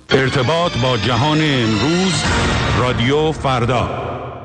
ارتباط با جهان امروز، رادیو فردا.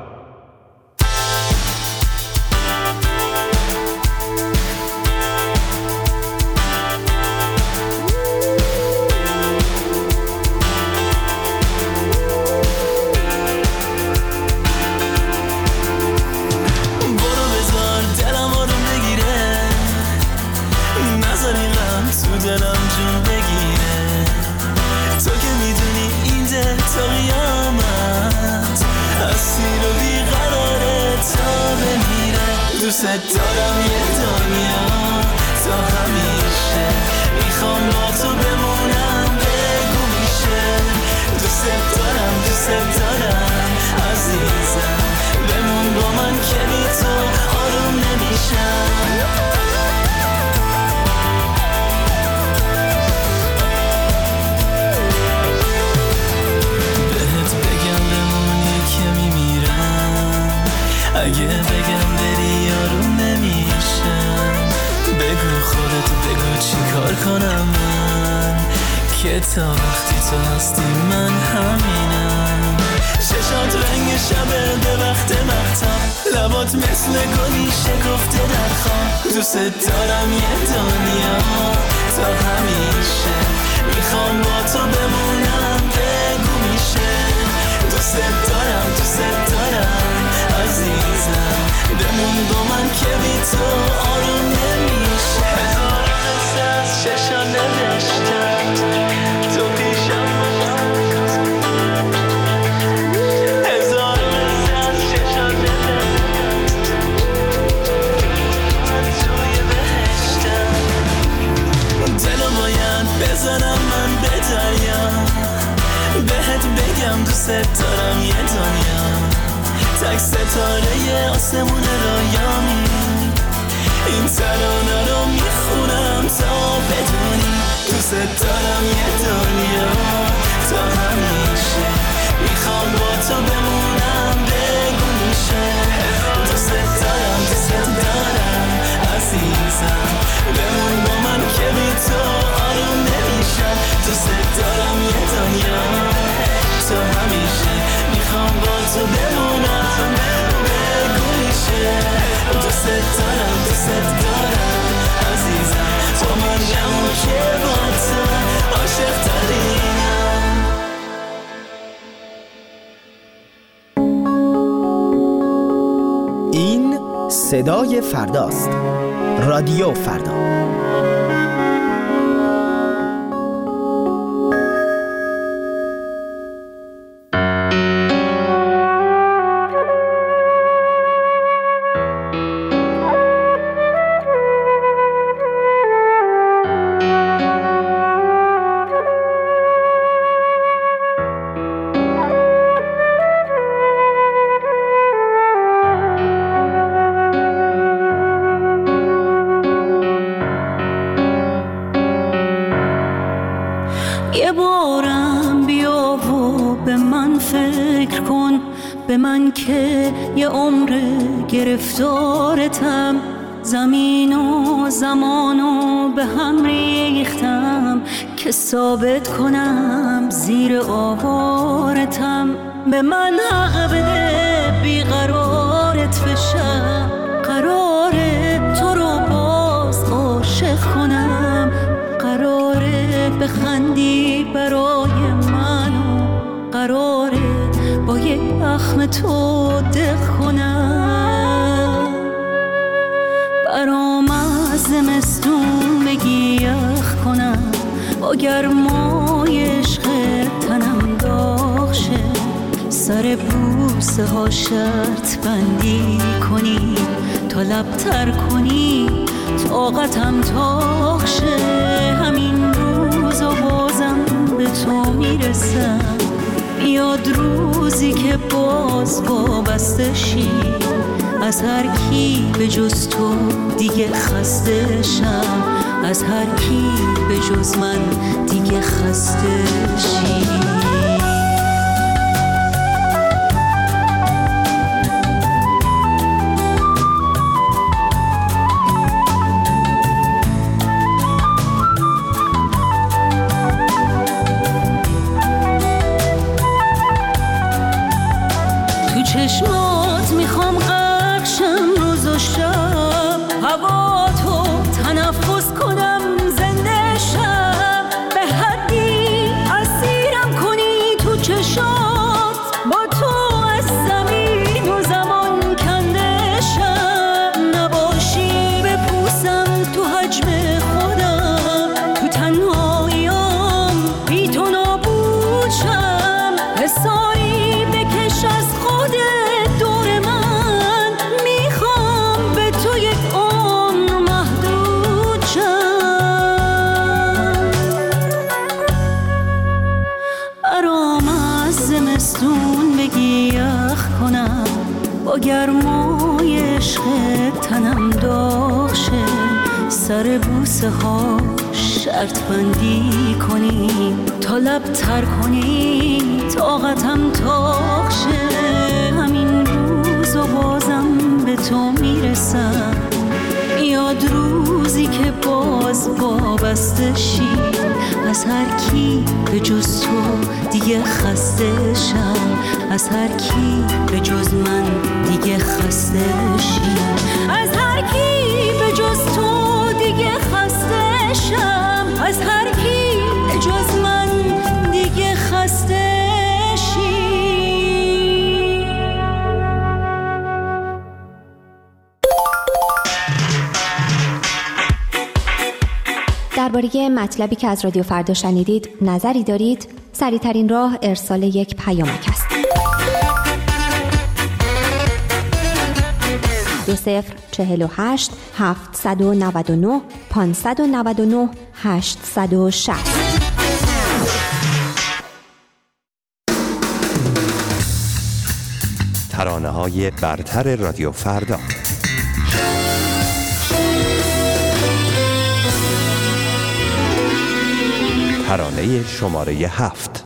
دوست دارم یه دنیا تا همیشه، میخوام با تو بمونم بگو میشه. دوست دارم عزیزم، بمون با من که بی تو آروم نمیشم. بهت بگم بمونی که میمیرم، اگه بگم بری آروم نمیشم. بگو خودت، بگو چی کار کنم من، که تا وقتی تو هستی من همینم. چشات رنگ شبه به وقت مهتاب، لبات مثل گلی شکفته در خواب. دوست دارم یه دنیا تا همیشه، میخوام با تو بمونم بگو میشه. دوست دارم عزیزم، بمون با من که بی تو آروم نمیشه. هزار قصه از چشان نوشتم، تو پیشم هزار قصه از چشان نوشتم، من توی بهشتم. دلو باید بزنم من به دریا، بهت بگم دوست دارم یه دنیا، تک ستاره آسمون رایامی. این ترانه رو میخونم تا بدونی، دوست دارم یه دنیا تا همیشه، میخوام با تو بمونم بگو میشه. دوست دارم عزیزم، بمون با من که بی تو آروم نمیشم. دوست دارم یه دنیا تا همیشه، میخوام با تو بمونم بگو میشه. دوست دارم عزیزم، تو من جمعو که با تو عاشق ترینم. این صدای فرداست، رادیو فردا. یه بارم بیا و به من فکر کن، به من که یه عمر گرفتارتم. زمین و زمانو به هم ریختم که ثابت کنم زیر آوارتم. به من حق بده بیقرارت بشم، قراره تو رو باز عاشق کنم. قراره بخندی برای منو، قراره با یک اخم تو دق کنم. برام از زمستون بگی یخ کنم، با گرمای عشق تنم داغ شه. سر بوسه ها شرط بندی کنی، تا لبتر کنی طاقتم تاق شه. همین روزا بازم به تو میرسم، میاد روزی که باز وابسته شی. از هر کی به جز تو دیگه خسته شم، از هر کی به جز من دیگه خسته شی. تا گرمای عشق تنم داغ شه، سر بوسه ها شرط بندی کنی، تا لب تر کنی طاقتم تاق شه. همین روز و بازم به تو میرسم، یاد روزی که باز وابسته شی، از هر کی به جز تو دیگه خسته شم، از هر کی به جز من دیگه خسته شی، از هر کی به جز تو دیگه خسته شم، از هر کی به جز من دیگه خسته شی. درباره مطلبی که از رادیو فردا شنیدید نظری دارید؟ سریع‌ترین راه ارسال یک پیامک است. 2048 799 599 860. ترانه‌های برتر رادیو فردا. ترانه شماره 7.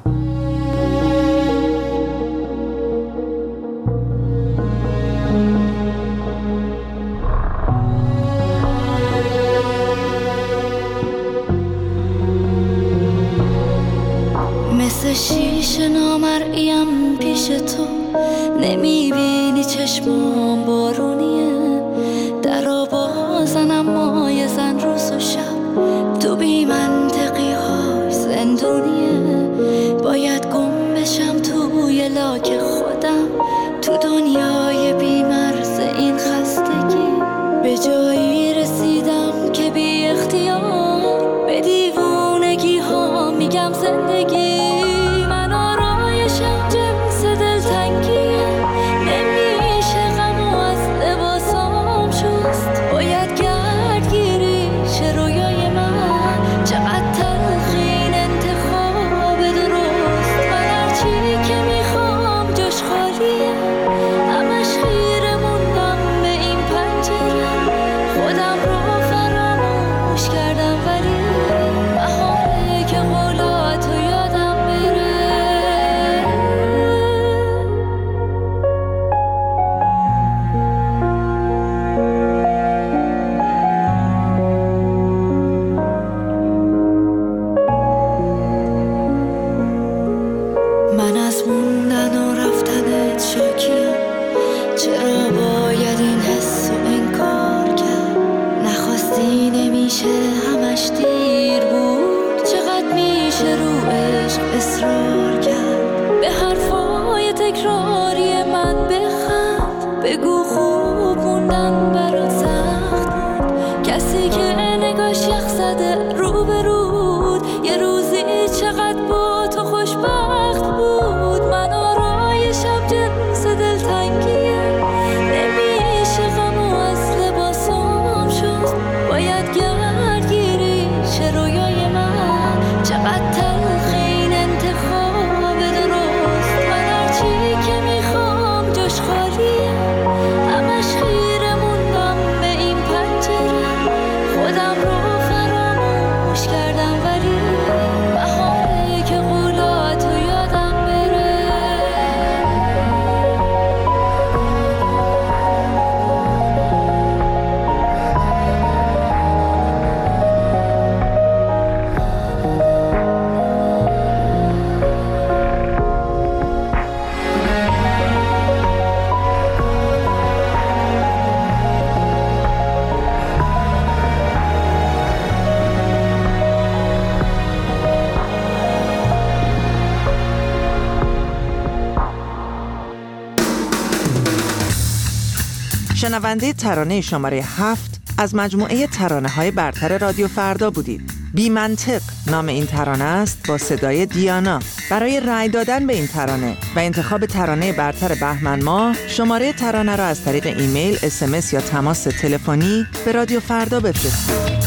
مثل شیشه نامرئیم پیش تو، نمیبینی چشمام بارونیه، درا بازنم مای زن روز و شب، تو بی منطقی های زندونیه، باید گم بشم توی لاک خودم، تو دنیای بی مرز این خستگی، به جایی رسیدم که بی اختیار به دیوونگی ها میگم زندگی. من آرایشم جنس دلتنگیه، نمیشه غمو از لباسام شست، باید گردگیری شه رویای من، چقدر تلخین انتخاب درست، من هرچی که میخوام جاش خالیه، همش خیره موندم به این پنجره، خودم رو فراموش کردم ولی بهاره که قولاتو یادم بره. من از موندن و رفتنت شاکیم، چرا باید این حس و انکار کرد، نخواستی نمیشه همش دیر بود، چقدر میشه رو عشق اصرار کرد، به حرفای تکراری من بخند، بگو خوب موندن برات سخت بود، کسی که نگاش یخ زده رو به رود، یه روزی چقدر با تو خوشبخت بود. من آرایشم جنس دلتنگیه، نمیشه غمو از لباسام شست، باید گردگیری شه رویای من، چقدر تلخین انتخاب درست، من هرچی که میخوام جاش خالیه، همش خیره موندم به این پنجره، خودم رو فراموش کردم ولی بهاره که قولاتو یادم بره. شنونده ترانه شماره 7 از مجموعه ترانه‌های برتر رادیو فردا بودید. بی منطق نام این ترانه است با صدای دیانا. برای رأی دادن به این ترانه و انتخاب ترانه برتر بهمن ماه، شماره ترانه را از طریق ایمیل، SMS یا تماس تلفنی به رادیو فردا بفرستید.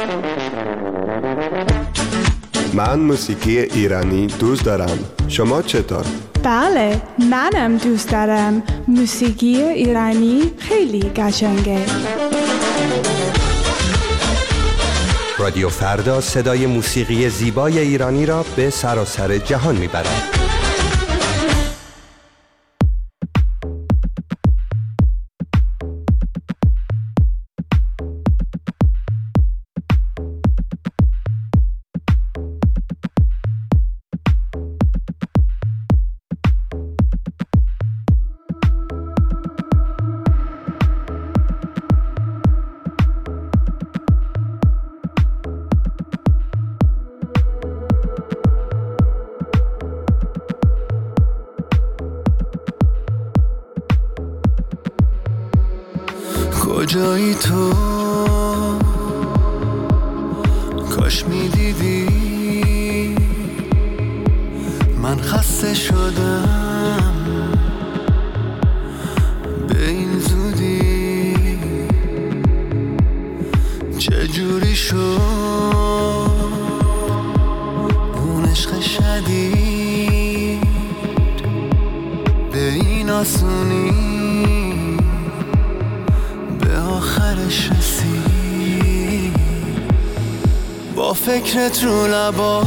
من موسیقی ایرانی دوست دارم. شما چطور؟ بله، منم دوست دارم. موسیقی ایرانی خیلی قشنگه. رادیو فردا صدای موسیقی زیبای ایرانی را به سراسر جهان میبرد. کجایی تو؟ کاش میدیدی من خسته شدم به این زودی. چجوری شد اون عشق شدید به این آسونی آخرش رسید. با فکرت رو لبا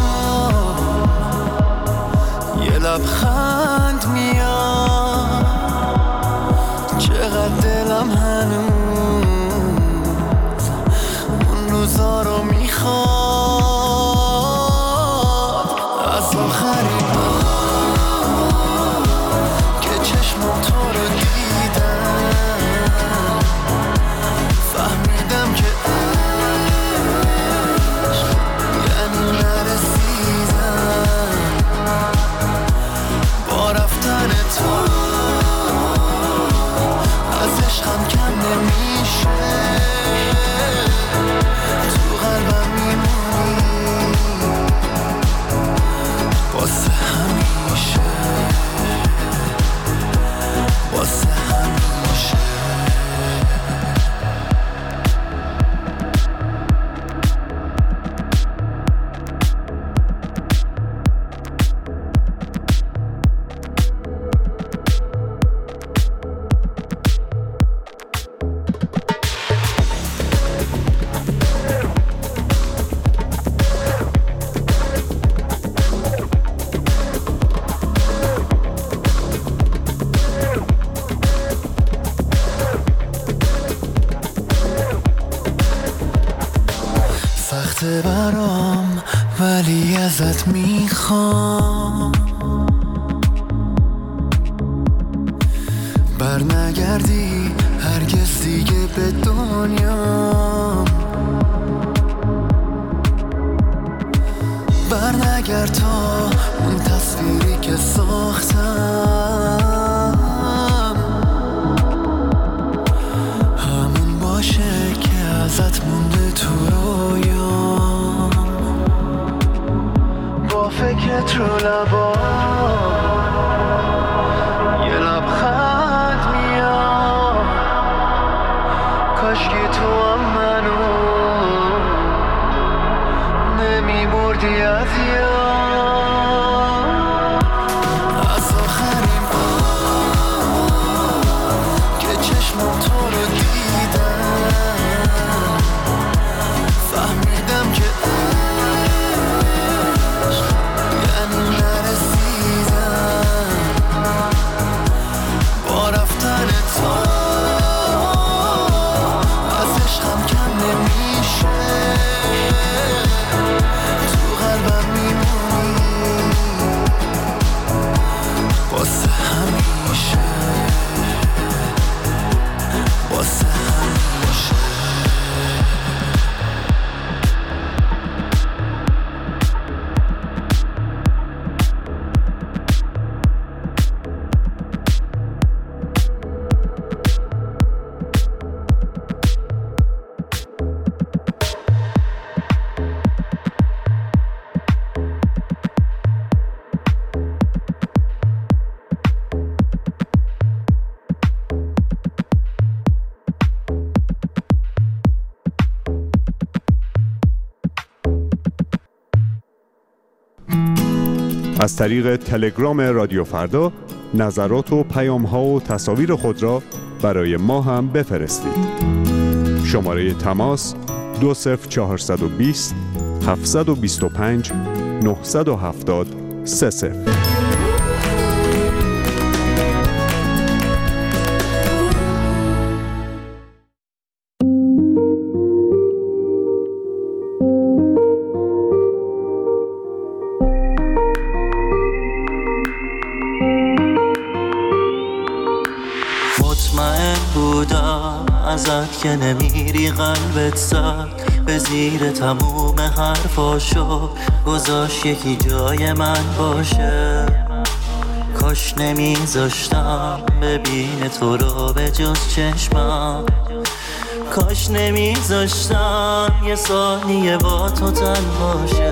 یه لبخند میاد. چقدر دلم هنوز اون روزا رو میخواد. از آخرین بار که چشمم تو رو دیدم فهمیدم که عشق یعنی نرسیدم. با رفتن تو از عشقم کم نمیشه. تو قلبم میمونی واسه همیشه، واسه همیشه. سخته برام ولی ازت میخوام برنگردی هرگز دیگه به دنیام. برنگرد تا اون تصویری که ساختم همون باشه که ازت مونده تو رویام. با فکرت رو لبا یه لبخند میاد. کاشکی تو هم منو نمیبردی از یاد. از آخرین بار که چشمم تو رو دیدم فهمیدم که عشق یعنی نرسیدم. با رفتن تو از عشقم کم نمیشه. تو قلبم میمونی از طریق تلگرام رادیو فردا نظرات و پیام‌ها و تصاویر خود را برای ما هم بفرستید. شماره تماس 20420 725 970 30. مطمئن بودم ازت که نمیری قلبت زد به زیر تموم حرفاشو گذاشت یکی جای من باشه. کاش نمیذاشتم ببین تو رو به جز چشمم، کاش نمیذاشتم یه ثانیه با تو تنهاشه.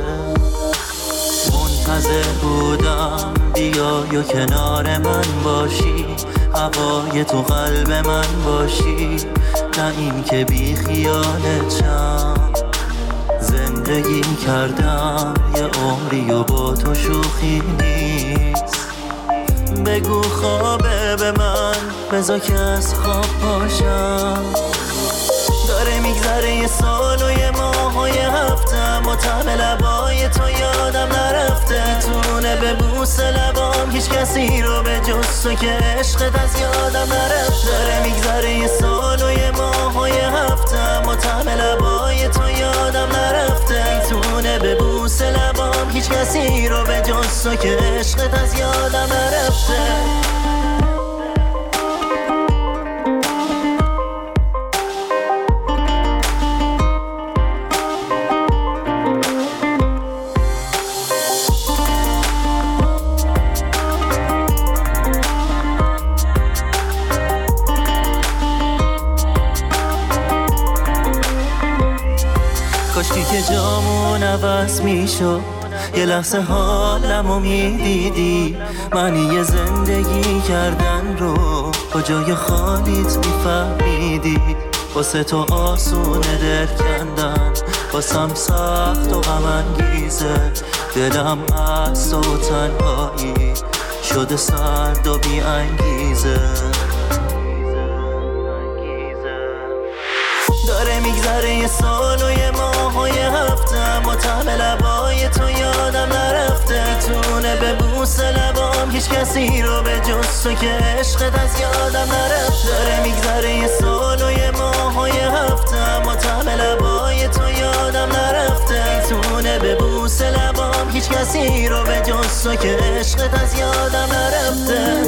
منتظر بودم بیای و کنار من باشی، هوای تو قلب من باشی، نه این که بی خیالتم. زندگی کردم یه عمری و با تو شوخی نیست. بگو خوابه به من، بذار که از خواب پاشم. داره میگذره یه سال و یه ماه و یه هفتم و طعم لبای تو یادم نرفته. میتونه به بوس لبام هیچ کسی رو به جز تو که عشقت از یادم نرفته. داره میگذره یه سال و یه ماه و یه هفتم و طعم لبای تو یادم نرفته. میتونه به بوس لبام هیچ کسی رو به جز تو که عشقت از یادم نرفته. کاشکی که جامون عوض میشد، یه لحظه حالمو میدیدی. معنی زندگی کردن رو با جای خالیت میفهمیدی. واسه تو آسونه دل کندن، واسم سخت و غم انگیزه. دلم از تو تنهایی شده سرد و بی انگیزه. داره میگذره یه سال و یه ماه و یه هفتم و طعم لبای تو یادم نرفته. میتونه به بوس لبام هیچ کسی رو به جز تو که عشقت از یادم نرفته. داره میگذره یه سال و یه ماه و یه هفتم و طعم لبای تو یادم نرفته. میتونه به بوس لبام هیچ کسی رو به جز تو که عشقت از یادم نرفته.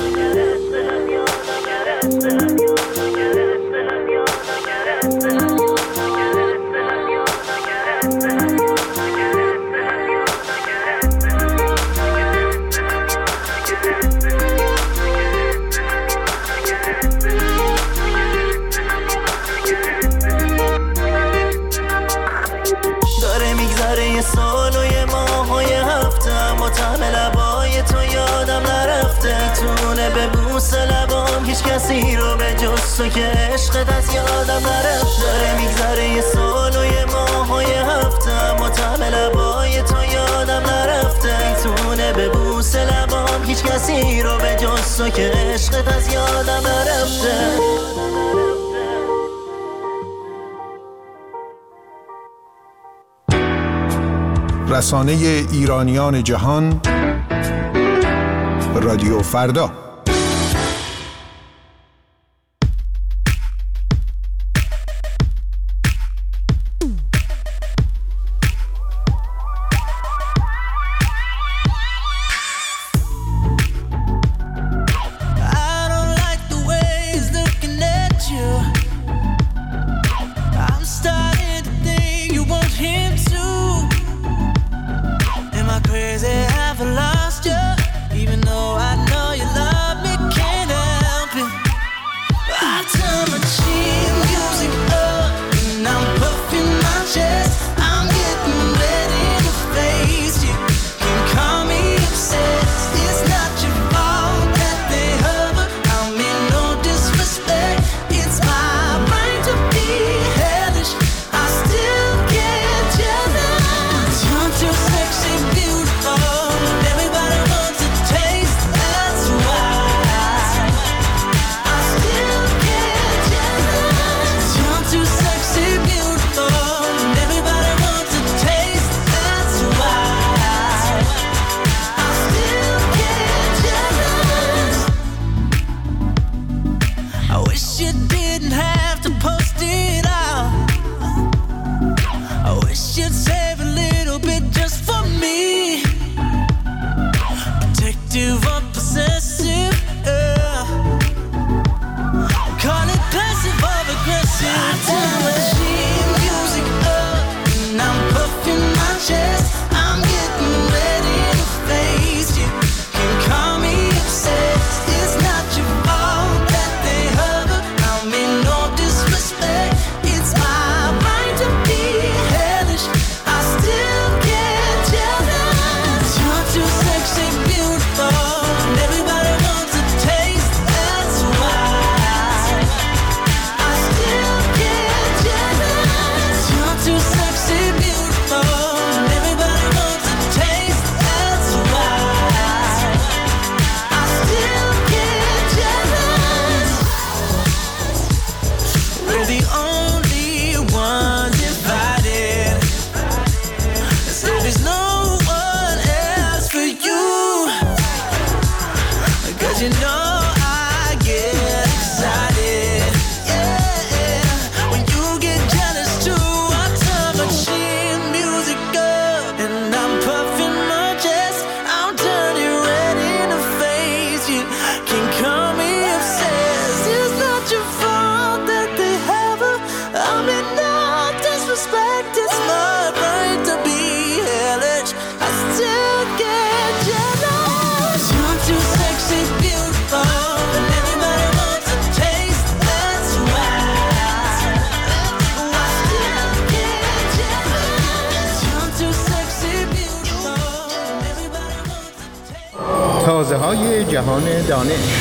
داره میگذره یه سال و یه ماه و یه هفتم و طعم لبای تو یادم نرفته. میتونه به بوس لبام هیچ کسی رو به جز تو که عشقت از یادم نرفته. داره میگذره یه سال و یه ماه و یه هفتم و طعم لبای تو یادم نرفته. میتونه به بوس لبام هیچ کسی رو به جز تو که عشقت از یادم نرفته. رسانه ایرانیان جهان رادیو فردا. Crazy, have I lost you? Even though I know you love جهان دانش.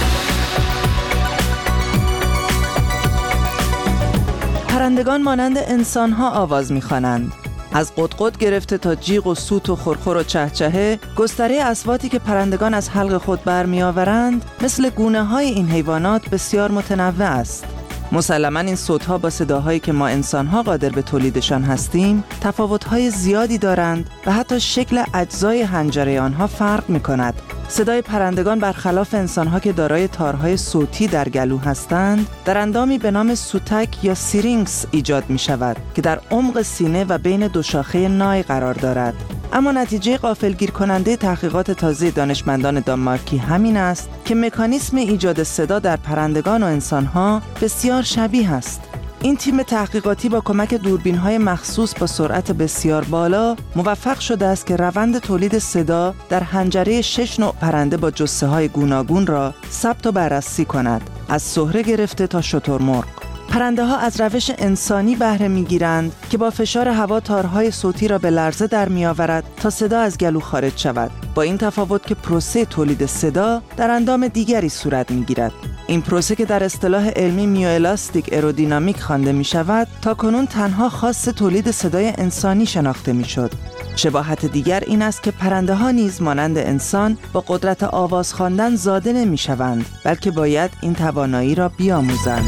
پرندگان مانند انسان‌ها آواز می‌خوانند. از قدقد گرفته تا جیغ و سوت و خرخر و چهچهه، گستره اصواتی که پرندگان از حلق خود برمی‌آورند مثل گونه‌های این حیوانات بسیار متنوع است. مسلماً این صوت‌ها با صداهایی که ما انسان‌ها قادر به تولیدشان هستیم تفاوت‌های زیادی دارند و حتی شکل اجزای حنجره آنها فرق می‌کند. صدای پرندگان برخلاف انسان‌ها که دارای تارهای صوتی در گلو هستند، در اندامی به نام سوتک یا سیرینکس ایجاد می‌شود که در عمق سینه و بین دو شاخه نای قرار دارد. اما نتیجه غافلگیر کننده تحقیقات تازه دانشمندان دانمارکی همین است که مکانیسم ایجاد صدا در پرندگان و انسان‌ها بسیار شبیه است. این تیم تحقیقاتی با کمک دوربین‌های مخصوص با سرعت بسیار بالا موفق شده است که روند تولید صدا در حنجره 6 نوع پرنده با جثه‌های گوناگون را ثبت و بررسی کند، از سهره گرفته تا شترمرغ. پرنده‌ها از روش انسانی بهره می‌گیرند که با فشار هوا تارهای صوتی را به لرزه در می‌آورد تا صدا از گلو خارج شود، با این تفاوت که پروسه تولید صدا در اندام دیگری صورت می‌گیرد. این پروسه که در اصطلاح علمی میوالاستیک ایرودینامیک خوانده می‌شود، تاکنون تنها خاص تولید صدای انسانی شناخته می‌شد. شباهت دیگر این است که پرنده‌ها نیز مانند انسان با قدرت آواز خواندن زاده نمی‌شوند، بلکه باید این توانایی را بیاموزند.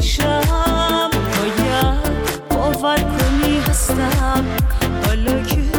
باید باور کنی هستم حالا که